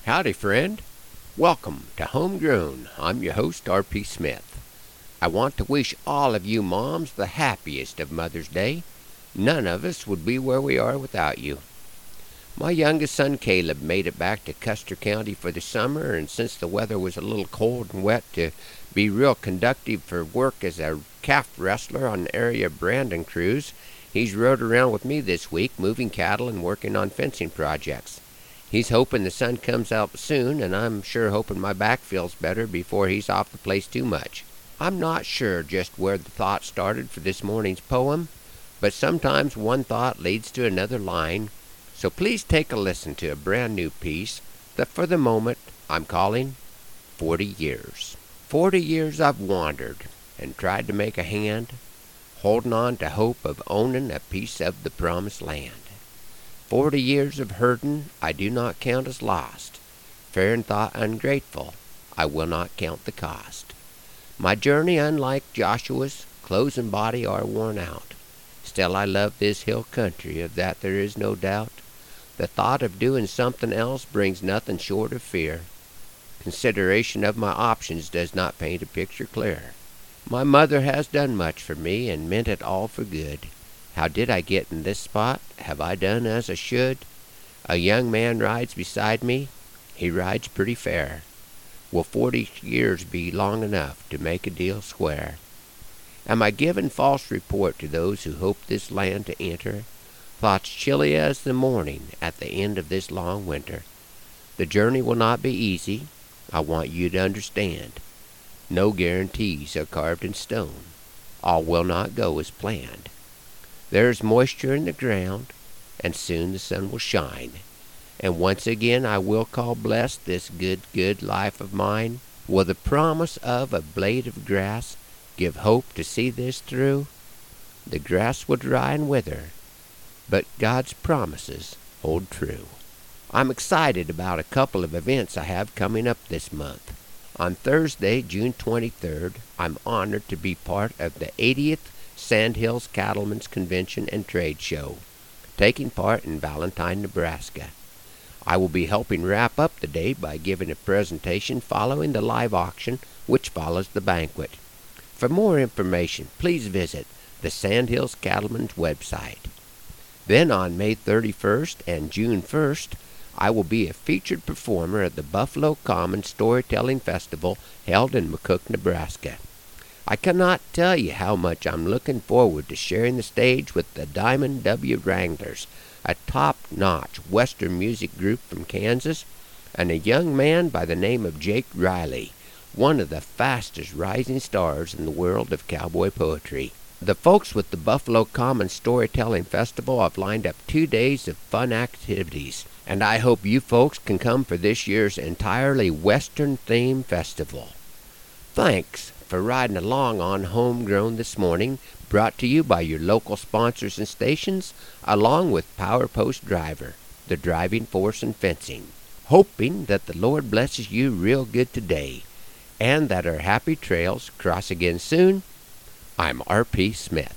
Howdy, friend. Welcome to Homegrown. I'm your host, R.P. Smith. I want to wish all of you moms the happiest of Mother's Day. None of us would be where we are without you. My youngest son, Caleb, made it back to Custer County for the summer, and since the weather was a little cold and wet to be real conductive for work as a calf wrestler on the area Brandon crews, he's rode around with me this week, moving cattle and working on fencing projects. He's hoping the sun comes out soon, and I'm sure hoping my back feels better before he's off the place too much. I'm not sure just where the thought started for this morning's poem, but sometimes one thought leads to another line, so please take a listen to a brand new piece that for the moment I'm calling 40 Years. 40 years I've wandered and tried to make a hand, holding on to hope of owning a piece of the promised land. 40 years of herding I do not count as lost. Fair and thought ungrateful, I will not count the cost. My journey, unlike Joshua's, clothes and body are worn out. Still I love this hill country, of that there is no doubt. The thought of doing something else brings nothing short of fear. Consideration of my options does not paint a picture clear. My mother has done much for me and meant it all for good. How did I get in this spot? Have I done as I should? A young man rides beside me. He rides pretty fair. Will 40 years be long enough to make a deal square? Am I giving false report to those who hope this land to enter? Thoughts chilly as the morning at the end of this long winter. The journey will not be easy. I want you to understand. No guarantees are carved in stone. All will not go as planned. There is moisture in the ground, and soon the sun will shine. And once again I will call blessed this good life of mine. Will the promise of a blade of grass give hope to see this through? The grass will dry and wither, but God's promises hold true. I'm excited about a couple of events I have coming up this month. On Thursday, June 23rd, I'm honored to be part of the 80th Sandhills Cattlemen's Convention and Trade Show, taking part in Valentine, Nebraska. I will be helping wrap up the day by giving a presentation following the live auction, which follows the banquet. For more information, please visit the Sandhills Cattlemen's website. Then on May 31st and June 1st, I will be a featured performer at the Buffalo Common Storytelling Festival held in McCook, Nebraska. I cannot tell you how much I'm looking forward to sharing the stage with the Diamond W. Wranglers, a top-notch Western music group from Kansas, and a young man by the name of Jake Riley, one of the fastest rising stars in the world of cowboy poetry. The folks with the Buffalo Common Storytelling Festival have lined up 2 days of fun activities, and I hope you folks can come for this year's entirely Western-themed festival. Thanks for riding along on Homegrown this morning, brought to you by your local sponsors and stations, along with Power Post Driver, the driving force in fencing. Hoping that the Lord blesses you real good today, and that our happy trails cross again soon, I'm R.P. Smith.